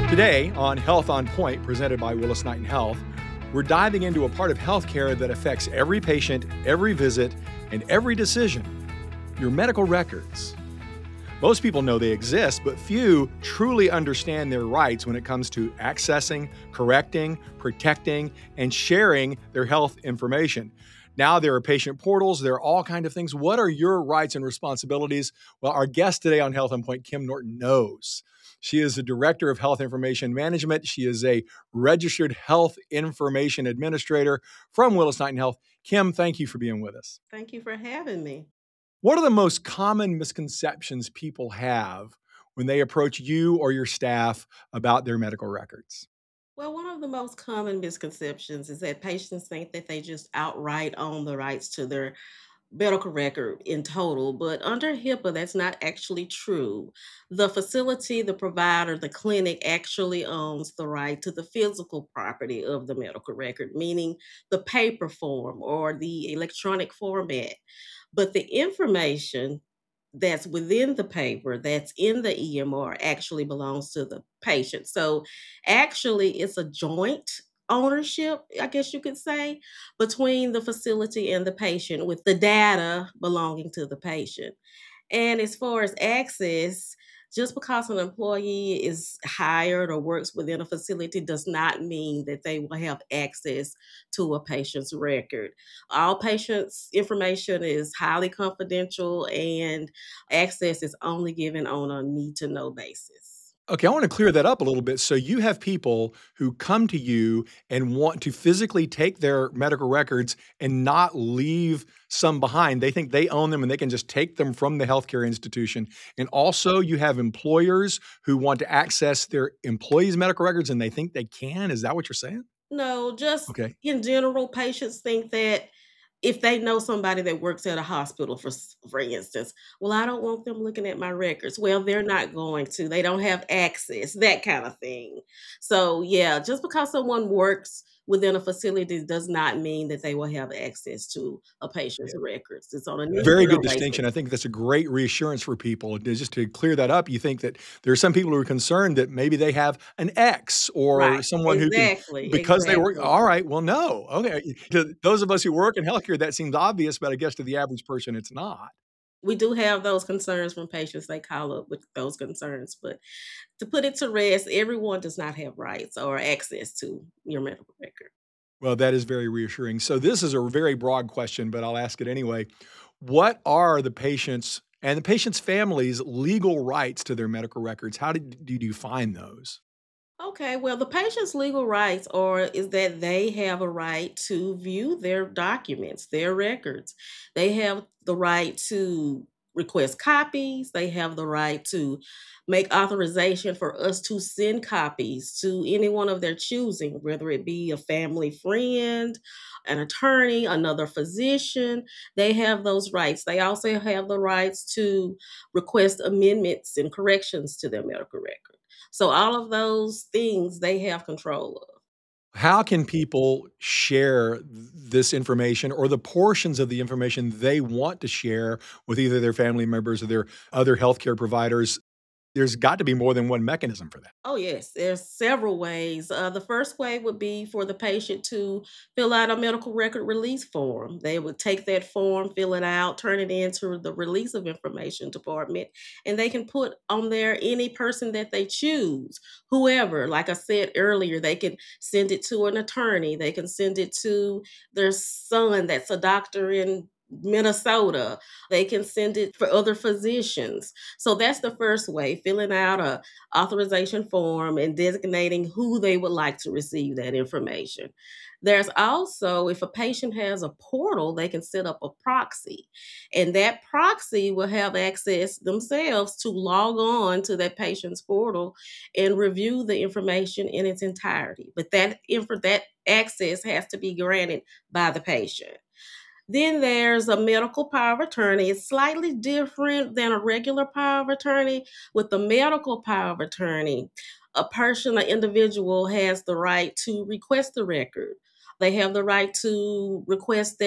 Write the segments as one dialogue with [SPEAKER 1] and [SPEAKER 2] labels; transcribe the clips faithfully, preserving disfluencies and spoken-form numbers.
[SPEAKER 1] Today on Health on Point, presented by Willis Knighton Health, we're diving into a part of healthcare that affects every patient, every visit, and every decision: your medical records. Most people know they exist, but few truly understand their rights when it comes to accessing, correcting, protecting, and sharing their health information. Now there are patient portals, there are all kinds of things. What are your rights and responsibilities? Well, our guest today on Health on Point, Kim Norton, knows. She is the Director of Health Information Management. She is a registered health information administrator from Willis Knighton Health. Kim, thank you for being with us.
[SPEAKER 2] Thank you for having me.
[SPEAKER 1] What are the most common misconceptions people have when they approach you or your staff about their medical records?
[SPEAKER 2] Well, one of the most common misconceptions is that patients think that they just outright own the rights to their medical record in total, but under HIPAA, that's not actually true. The facility, the provider, the clinic actually owns the right to the physical property of the medical record, meaning the paper form or the electronic format. But the information that's within the paper, that's in the E M R, actually belongs to the patient. So actually, it's a joint ownership, I guess you could say, between the facility and the patient, with the data belonging to the patient. And as far as access, just because an employee is hired or works within a facility does not mean that they will have access to a patient's record. All patients' information is highly confidential, and access is only given on a need to know basis.
[SPEAKER 1] Okay, I want to clear that up a little bit. So you have people who come to you and want to physically take their medical records and not leave some behind. They think they own them and they can just take them from the healthcare institution. And also you have employers who want to access their employees' medical records and they think they can. Is that what you're saying?
[SPEAKER 2] No, just
[SPEAKER 1] Okay.
[SPEAKER 2] in general, patients think that if they know somebody that works at a hospital, for s- for instance, well, I don't want them looking at my records. Well, they're not going to. They don't have access, that kind of thing. So, yeah, just because someone works within a facility does not mean that they will have access to a patient's records. It's on a need to
[SPEAKER 1] Very
[SPEAKER 2] know
[SPEAKER 1] good distinction. I
[SPEAKER 2] basis.
[SPEAKER 1] think that's a great reassurance for people. And just to clear that up, you think that there are some people who are concerned that maybe they have an ex or
[SPEAKER 2] Right.
[SPEAKER 1] someone who can,
[SPEAKER 2] Exactly.
[SPEAKER 1] because they work.
[SPEAKER 2] Exactly.
[SPEAKER 1] All right, well, no. Okay. To those of us who work in healthcare, that seems obvious, but I guess to the average person, it's not.
[SPEAKER 2] We do have those concerns from patients. They call up with those concerns, but to put it to rest, everyone does not have rights or access to your medical record.
[SPEAKER 1] Well, that is very reassuring. So this is a very broad question, but I'll ask it anyway. What are the patients and the patient's families' legal rights to their medical records? How did, do you define those?
[SPEAKER 2] Okay, well, the patient's legal rights are is that they have a right to view their documents, their records. They have the right to request copies. They have the right to make authorization for us to send copies to anyone of their choosing, whether it be a family friend, an attorney, another physician. They have those rights. They also have the rights to request amendments and corrections to their medical record. So all of those things they have control of.
[SPEAKER 1] How can people share th- this information or the portions of the information they want to share with either their family members or their other healthcare providers? There's got to be more than one mechanism for that.
[SPEAKER 2] Oh, yes, there's several ways. Uh, the first way would be for the patient to fill out a medical record release form. They would take that form, fill it out, turn it into the release of information department, and they can put on there any person that they choose, whoever. Like I said earlier, they can send it to an attorney, they can send it to their son that's a doctor in Minnesota. They can send it for other physicians. So that's the first way, filling out a authorization form and designating who they would like to receive that information. There's also, if a patient has a portal, they can set up a proxy, and that proxy will have access themselves to log on to that patient's portal and review the information in its entirety. But that info, that access has to be granted by the patient. Then there's a medical power of attorney. It's slightly different than a regular power of attorney. With the medical power of attorney, a person, an individual has the right to request the record. They have the right to request that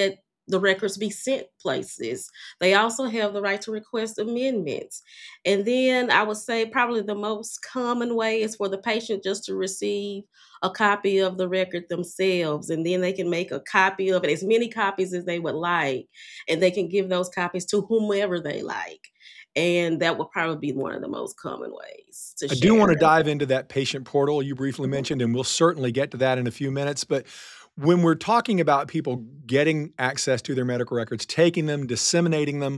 [SPEAKER 2] the records be sent places. They also have the right to request amendments. And then I would say probably the most common way is for the patient just to receive a copy of the record themselves. And then they can make a copy of it, as many copies as they would like. And they can give those copies to whomever they like. And that would probably be one of the most common ways to
[SPEAKER 1] I do
[SPEAKER 2] share.
[SPEAKER 1] want to dive into that patient portal you briefly
[SPEAKER 2] Mhm.
[SPEAKER 1] mentioned, and we'll certainly get to that in a few minutes. But when we're talking about people getting access to their medical records, taking them, disseminating them,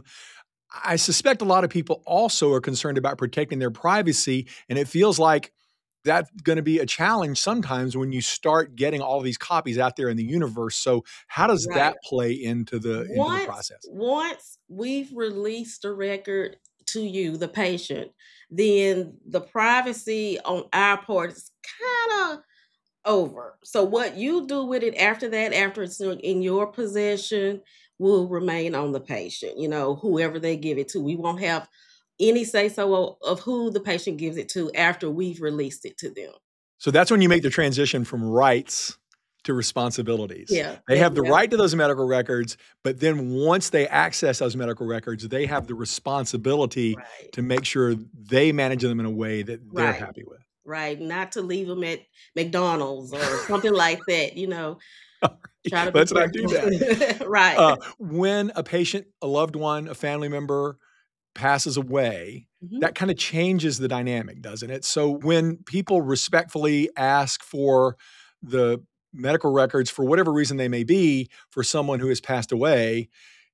[SPEAKER 1] I suspect a lot of people also are concerned about protecting their privacy. And it feels like that's going to be a challenge sometimes when you start getting all these copies out there in the universe. So how does
[SPEAKER 2] Right.
[SPEAKER 1] that play into the into the
[SPEAKER 2] Once
[SPEAKER 1] process?
[SPEAKER 2] once we've released the record to you, the patient, then the privacy on our part is kinda over. So what you do with it after that, after it's in in your possession, will remain on the patient, you know, whoever they give it to. We won't have any say so o of who the patient gives it to after we've released it to them.
[SPEAKER 1] So that's when you make the transition from rights to responsibilities.
[SPEAKER 2] Yeah,
[SPEAKER 1] They
[SPEAKER 2] that
[SPEAKER 1] have the
[SPEAKER 2] yeah,
[SPEAKER 1] right to those medical records, but then once they access those medical records, they have the responsibility
[SPEAKER 2] right,
[SPEAKER 1] to make sure they manage them in a way that they're
[SPEAKER 2] right.
[SPEAKER 1] happy with.
[SPEAKER 2] Right, not to leave them at McDonald's or something like that, you know, try to be
[SPEAKER 1] Let's not do
[SPEAKER 2] careful.
[SPEAKER 1] that.
[SPEAKER 2] Right.
[SPEAKER 1] Uh, when a patient, a loved one, a family member passes away,
[SPEAKER 2] Mhm.
[SPEAKER 1] that kind of changes the dynamic, doesn't it? So when people respectfully ask for the medical records for whatever reason they may be for someone who has passed away,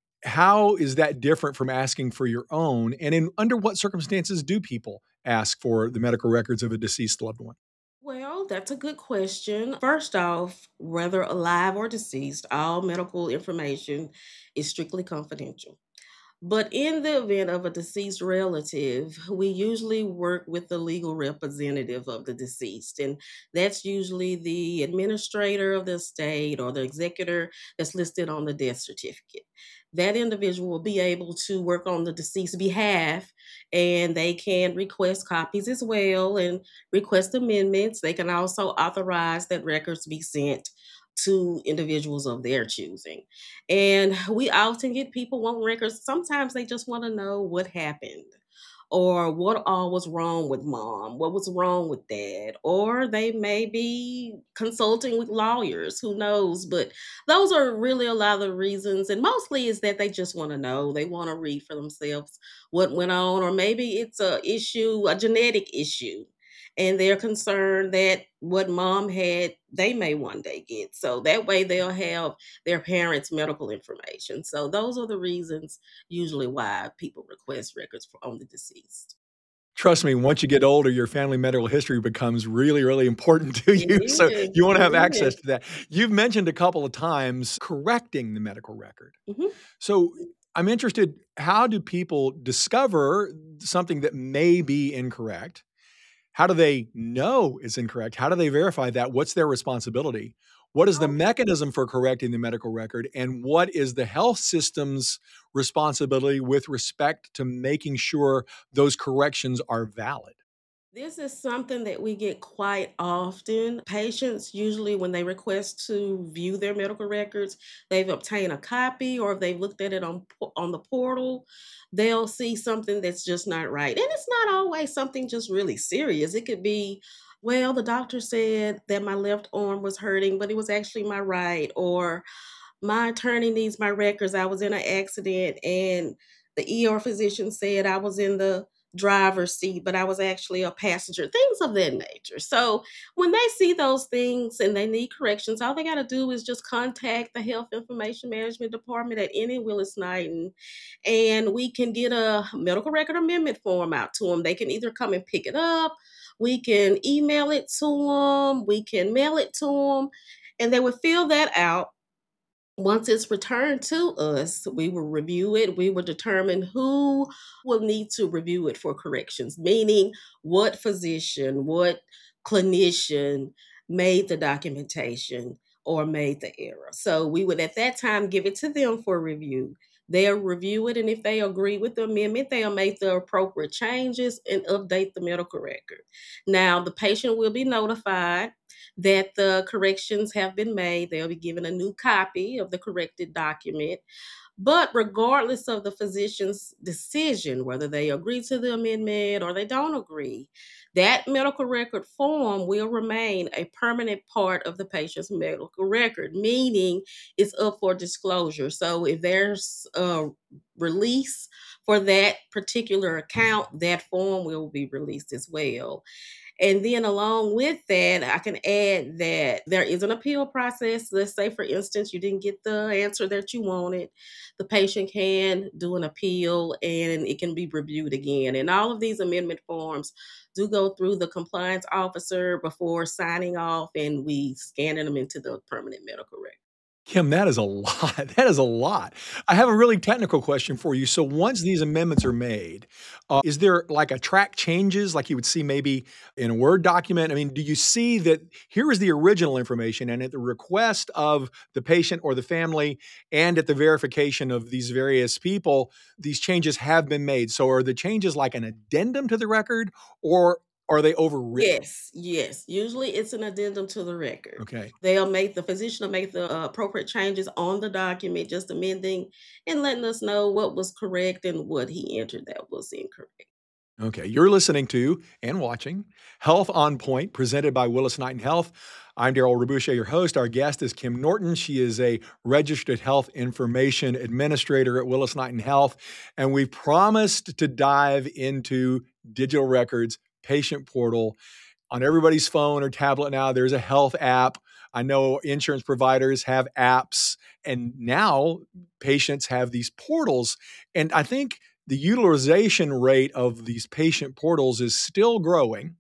[SPEAKER 1] how is that different from asking for your own? And in under what circumstances do people ask for the medical records of a deceased loved one?
[SPEAKER 2] Well, that's a good question. First off, whether alive or deceased, all medical information is strictly confidential. But in the event of a deceased relative, we usually work with the legal representative of the deceased. And that's usually the administrator of the estate or the executor that's listed on the death certificate. That individual will be able to work on the deceased's behalf, and they can request copies as well and request amendments. They can also authorize that records be sent to individuals of their choosing. And we often get people want records. Sometimes they just want to know what happened or what all was wrong with mom, what was wrong with dad, or they may be consulting with lawyers, who knows? But those are really a lot of the reasons. And mostly is that they just want to know, they want to read for themselves what went on, or maybe it's a issue, a genetic issue. And they're concerned that what mom had, they may one day get. So that way they'll have their parents' medical information. So those are the reasons usually why people request records for on the deceased.
[SPEAKER 1] Trust me, once you get older, your family medical history becomes really, really important to
[SPEAKER 2] It
[SPEAKER 1] you. So
[SPEAKER 2] is,
[SPEAKER 1] you want to have
[SPEAKER 2] it
[SPEAKER 1] access
[SPEAKER 2] is.
[SPEAKER 1] to that. You've mentioned a couple of times correcting the medical record.
[SPEAKER 2] Mhm.
[SPEAKER 1] So I'm interested, how do people discover something that may be incorrect? How do they know it's incorrect? How do they verify that? What's their responsibility? What is the
[SPEAKER 2] Oh,
[SPEAKER 1] mechanism for correcting the medical record? And what is the health system's responsibility with respect to making sure those corrections are valid?
[SPEAKER 2] this is something that we get quite often. Patients usually, when they request to view their medical records, they've obtained a copy, or if they've looked at it on po- on the portal, they'll see something that's just not right. And it's not always something just really serious. It could be, well, the doctor said that my left arm was hurting, but it was actually my right, or my attorney needs my records. I was in an accident and the E R physician said I was in the driver's seat, but I was actually a passenger, things of that nature. So when they see those things and they need corrections, all they got to do is just contact the Health Information Management Department at any Willis Knighton, and we can get a medical record amendment form out to them. They can either come and pick it up, we can email it to them, we can mail it to them, and they would fill that out. Once it's returned to us, we will review it. We will determine who will need to review it for corrections, meaning what physician, what clinician made the documentation or made the error. So we would at that time give it to them for review. They'll review it, and if they agree with the amendment, they'll make the appropriate changes and update the medical record. Now, the patient will be notified that the corrections have been made. They'll be given a new copy of the corrected document. But regardless of the physician's decision, whether they agree to the amendment or they don't agree, that medical record form will remain a permanent part of the patient's medical record, meaning it's up for disclosure. So if there's a release for that particular account, that form will be released as well. And then along with that, I can add that there is an appeal process. Let's say, for instance, you didn't get the answer that you wanted. The patient can do an appeal and it can be reviewed again. And all of these amendment forms do go through the compliance officer before signing off, and we scan them into the permanent medical record.
[SPEAKER 1] Kim, that is a lot. That is a lot. I have a really technical question for you. So once these amendments are made, uh, is there like a track changes like you would see maybe in a Word document? I mean, do you see that here is the original information and at the request of the patient or the family and at the verification of these various people, these changes have been made. So are the changes like an addendum to the record or are they overwritten?
[SPEAKER 2] Yes, yes. Usually it's an addendum to the record.
[SPEAKER 1] Okay.
[SPEAKER 2] They'll make the physician will make the uh, appropriate changes on the document, just amending and letting us know what was correct and what he entered that was incorrect.
[SPEAKER 1] Okay, you're listening to and watching Health on Point, presented by Willis Knighton Health. I'm Daryl Rabouche, your host. Our guest is Kim Norton. She is a registered health information administrator at Willis Knighton Health, and we promised to dive into digital records, patient portal. On everybody's phone or tablet now, there's a health app. I know insurance providers have apps, and now patients have these portals. And I think the utilization rate of these patient portals is still growing.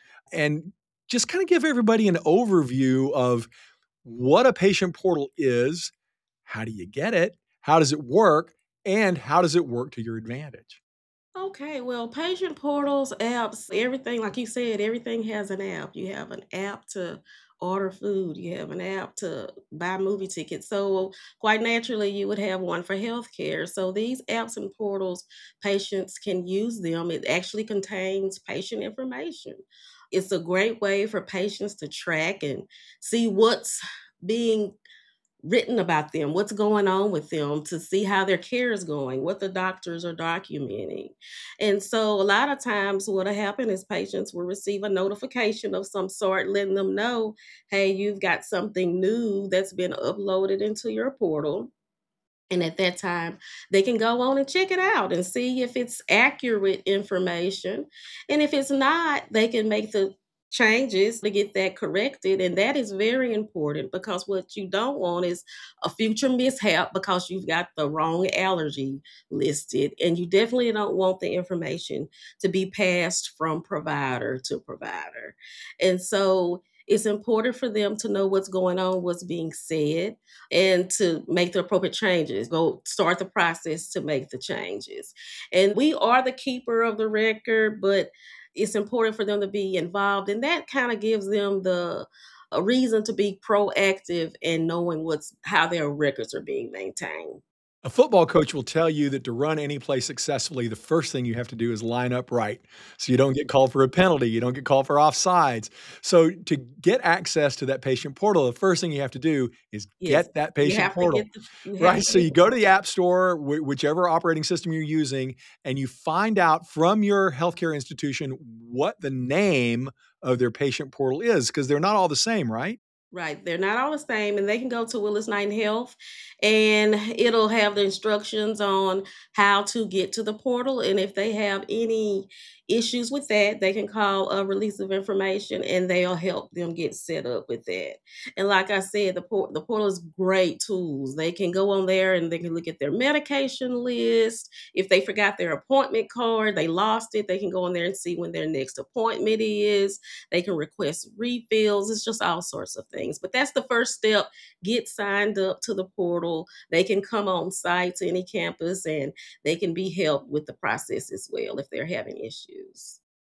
[SPEAKER 1] And just kind of give everybody an overview of what a patient portal is, how do you get it, how does it work, and how does it work to your advantage?
[SPEAKER 2] Okay, well, patient portals, apps, everything, like you said, everything has an app. You have an app to order food, you have an app to buy movie tickets. So, quite naturally, you would have one for healthcare. So, these apps and portals, patients can use them. It actually contains patient information. It's a great way for patients to track and see what's being written about them, what's going on with them, to see how their care is going, what the doctors are documenting. And so a lot of times what'll happen is patients will receive a notification of some sort letting them know, hey, you've got something new that's been uploaded into your portal. And at that time, they can go on and check it out and see if it's accurate information. And if it's not, they can make the changes to get that corrected. And that is very important because what you don't want is a future mishap because you've got the wrong allergy listed. And you definitely don't want the information to be passed from provider to provider. And so it's important for them to know what's going on, what's being said, and to make the appropriate changes. Go start the process to make the changes. And we are the keeper of the record, but it's important for them to be involved. And that kind of gives them the a reason to be proactive and knowing what's how their records are being maintained.
[SPEAKER 1] A football coach will tell you that to run any play successfully, the first thing you have to do is line up right. So you don't get called for a penalty, you don't get called for offsides. So to get access to that patient portal, the first thing you have to do is
[SPEAKER 2] Yes.
[SPEAKER 1] get that
[SPEAKER 2] You
[SPEAKER 1] patient
[SPEAKER 2] have to
[SPEAKER 1] portal.
[SPEAKER 2] get the you have
[SPEAKER 1] Right?
[SPEAKER 2] to
[SPEAKER 1] So
[SPEAKER 2] get
[SPEAKER 1] you go to the App Store, wh- whichever operating system you're using, and you find out from your healthcare institution what the name of their patient portal is, because they're not all the same, right?
[SPEAKER 2] Right. They're not all the same, and they can go to Willis Knighton Health, and it'll have the instructions on how to get to the portal. And if they have any issues with that, they can call a release of information, and they'll help them get set up with that. And like I said, the port the portal is great tools. They can go on there and they can look at their medication list. If they forgot their appointment card, they lost it, they can go on there and see when their next appointment is. They can request refills. It's just all sorts of things. But that's the first step. Get signed up to the portal. They can come on site to any campus and they can be helped with the process as well if they're having issues.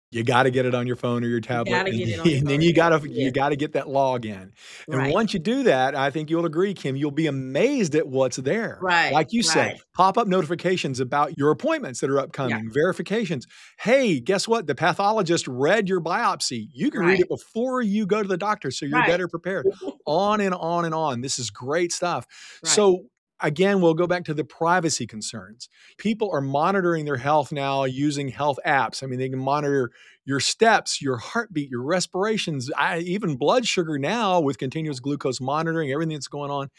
[SPEAKER 1] You gotta get it on your phone or your
[SPEAKER 2] You
[SPEAKER 1] tablet,
[SPEAKER 2] gotta
[SPEAKER 1] and
[SPEAKER 2] get it on your
[SPEAKER 1] and
[SPEAKER 2] phone
[SPEAKER 1] then
[SPEAKER 2] or
[SPEAKER 1] you
[SPEAKER 2] tablet,
[SPEAKER 1] gotta you
[SPEAKER 2] yes.
[SPEAKER 1] gotta get that login. And
[SPEAKER 2] Right.
[SPEAKER 1] once you do that, I think you'll agree, Kim, you'll be amazed at what's there.
[SPEAKER 2] Right,
[SPEAKER 1] Like you said,
[SPEAKER 2] right.
[SPEAKER 1] pop-up notifications about your appointments that are
[SPEAKER 2] Yeah.
[SPEAKER 1] upcoming, verifications. "Hey, guess what? The pathologist read your biopsy." You can read
[SPEAKER 2] Right.
[SPEAKER 1] it before you go to the doctor, so you're
[SPEAKER 2] Right.
[SPEAKER 1] better prepared. On and on and on. This is great stuff.
[SPEAKER 2] Right.
[SPEAKER 1] So, again, we'll go back to the privacy concerns. People are monitoring their health now using health apps. I mean, they can monitor your steps, your heartbeat, your respirations, I even blood sugar now with continuous glucose monitoring, everything that's going on.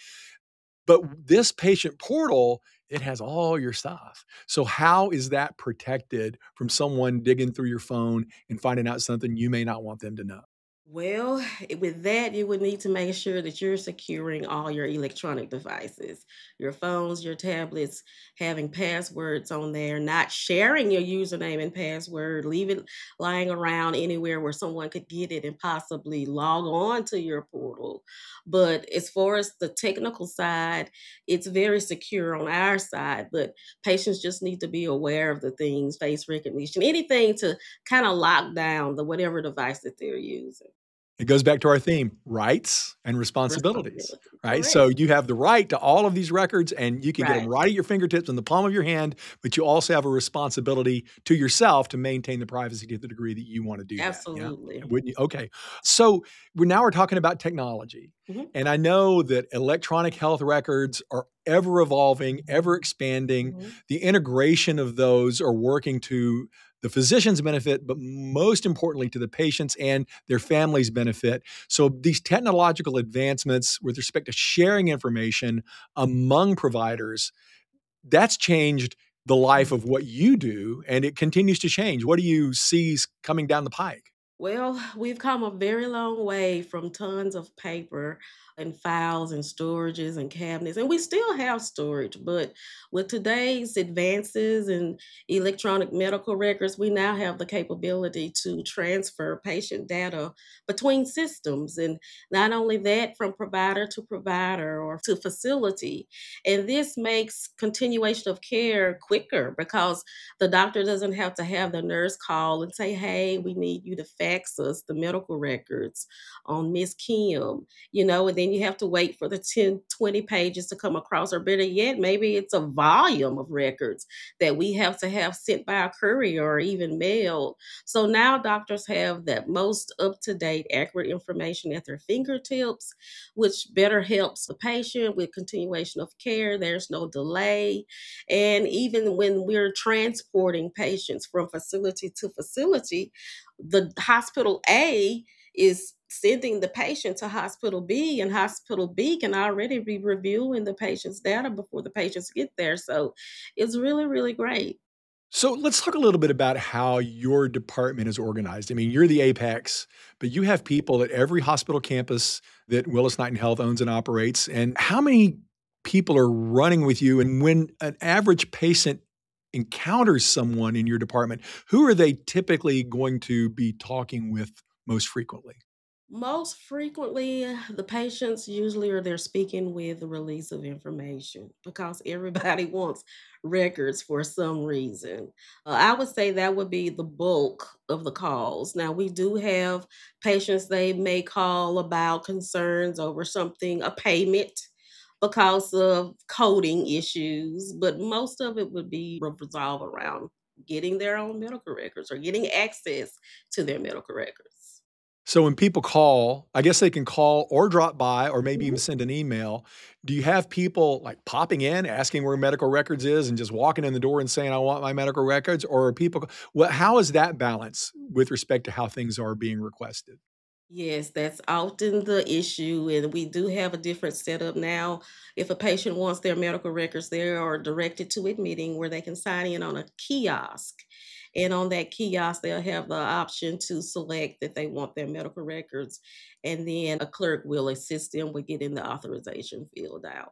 [SPEAKER 1] But this patient portal, it has all your stuff. So how is that protected from someone digging through your phone and finding out something you may not want them to know?
[SPEAKER 2] Well, eh, with that, you would need to make sure that you're securing all your electronic devices, your phones, your tablets, having passwords on there, not sharing your username and password, leave it lying around anywhere where someone could get it and possibly log on to your portal. But as far as the technical side, it's very secure on our side, but patients just need to be aware of the things, face recognition, anything to kind of lock down the whatever device that they're using.
[SPEAKER 1] It goes back to our theme, rights and responsibilities,
[SPEAKER 2] Responsibility,
[SPEAKER 1] right?
[SPEAKER 2] correct.
[SPEAKER 1] So you have the right to all of these records and you can get them
[SPEAKER 2] Right.
[SPEAKER 1] right at your fingertips in the palm of your hand, but you also have a responsibility to yourself to maintain the privacy to the degree that you want to do that. Yeah.
[SPEAKER 2] Absolutely.
[SPEAKER 1] Wouldn't you? Okay. So we're now we're talking about technology.
[SPEAKER 2] Mhm.
[SPEAKER 1] And I know that electronic health records are ever evolving, ever expanding.
[SPEAKER 2] Mhm.
[SPEAKER 1] The integration of those are working to the physician's benefit, but most importantly to the patients and their families' benefit. So these technological advancements with respect to sharing information among providers, that's changed the life of what you do, and it continues to change. What do you see s- coming down the pike?
[SPEAKER 2] Well, we've come a very long way from tons of paper and files and storages and cabinets, and we still have storage. But with today's advances in electronic medical records, we now have the capability to transfer patient data between systems. And not only that, from provider to provider or to facility. And this makes continuation of care quicker because the doctor doesn't have to have the nurse call and say, hey, we need you to fax us the medical records on Miss Kim, you know, and then you have to wait for the ten, twenty pages to come across, or better yet, maybe it's a volume of records that we have to have sent by a courier or even mailed. So now doctors have that most up to date, accurate information at their fingertips, which better helps the patient with continuation of care. There's no delay, and even when we're transporting patients from facility to facility, the hospital A is sending the patient to hospital B, and hospital B can already be reviewing the patient's data before the patients get there. So it's really, really great.
[SPEAKER 1] So let's talk a little bit about how your department is organized. I mean, you're the apex, but you have people at every hospital campus that Willis Knighton Health owns and operates. And how many people are running with you? And when an average patient encounters someone in your department, who are they typically going to be talking with most frequently?
[SPEAKER 2] Most frequently, the patients usually are there speaking with the release of information because everybody wants records for some reason. Uh, I would say that would be the bulk of the calls. Now, we do have patients, they may call about concerns over something, a payment because of coding issues, but most of it would be resolved around getting their own medical records or getting access to their medical records.
[SPEAKER 1] So when people call, I guess they can call or drop by or maybe even
[SPEAKER 2] Mhm.
[SPEAKER 1] send an email. Do you have people like popping in, asking where medical records is and just walking in the door and saying, I want my medical records? Or are people, well, how is that balance with respect to how things are being requested?
[SPEAKER 2] Yes, that's often the issue, and we do have a different setup now. If a patient wants their medical records, they are directed to admitting where they can sign in on a kiosk. And on that kiosk, they'll have the option to select that they want their medical records, and then a clerk will assist them with getting the authorization filled out.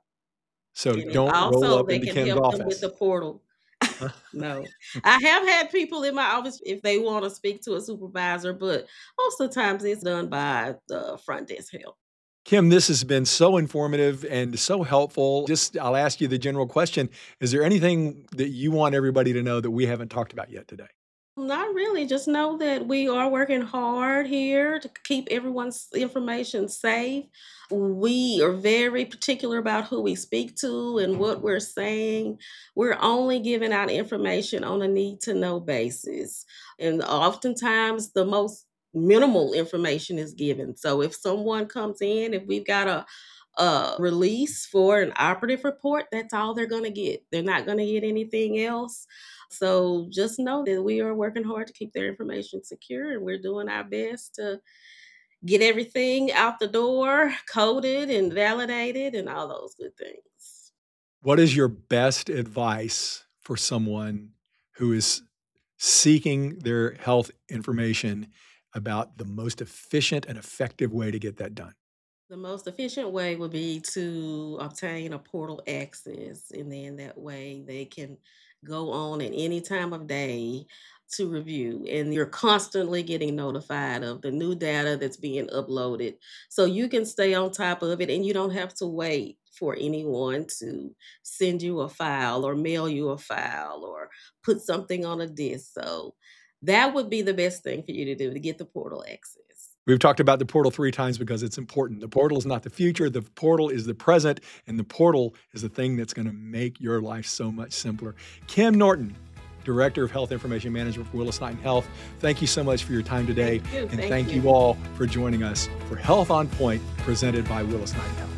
[SPEAKER 1] So
[SPEAKER 2] And it
[SPEAKER 1] don't roll
[SPEAKER 2] also
[SPEAKER 1] up
[SPEAKER 2] they
[SPEAKER 1] into
[SPEAKER 2] can
[SPEAKER 1] Kim's
[SPEAKER 2] help them with
[SPEAKER 1] office.
[SPEAKER 2] the portal. No. I have had people in my office if they wanna speak to a supervisor, but most of the times it's done by the front desk help.
[SPEAKER 1] Kim, this has been so informative and so helpful. Just, I'll ask you the general question. Is there anything that you want everybody to know that we haven't talked about yet today?
[SPEAKER 2] Not really. Just know that we are working hard here to keep everyone's information safe. We are very particular about who we speak to and what we're saying. We're only giving out information on a need to know basis. And oftentimes, the most minimal information is given. So if someone comes in, if we've got a a release for an operative report, that's all they're going to get. They're not going to get anything else. So just know that we are working hard to keep their information secure and we're doing our best to get everything out the door, coded and validated and all those good things.
[SPEAKER 1] What is your best advice for someone who is seeking their health information about the most efficient and effective way to get that done?
[SPEAKER 2] The most efficient way would be to obtain a portal access, and then that way they can go on at any time of day to review. And you're constantly getting notified of the new data that's being uploaded. So you can stay on top of it and you don't have to wait for anyone to send you a file or mail you a file or put something on a disk. So that would be the best thing for you to do to get the portal access.
[SPEAKER 1] We've talked about the portal three times because it's important. The portal is not the future. The portal is the present, and the portal is the thing that's going to make your life so much simpler. Kim Norton, Director of Health Information Management for Willis-Knighton Health, thank you so much for your time today.
[SPEAKER 2] Thank you.
[SPEAKER 1] And
[SPEAKER 2] Thank
[SPEAKER 1] thank
[SPEAKER 2] you.
[SPEAKER 1] you all for joining us for Health on Point, presented by Willis-Knighton Health.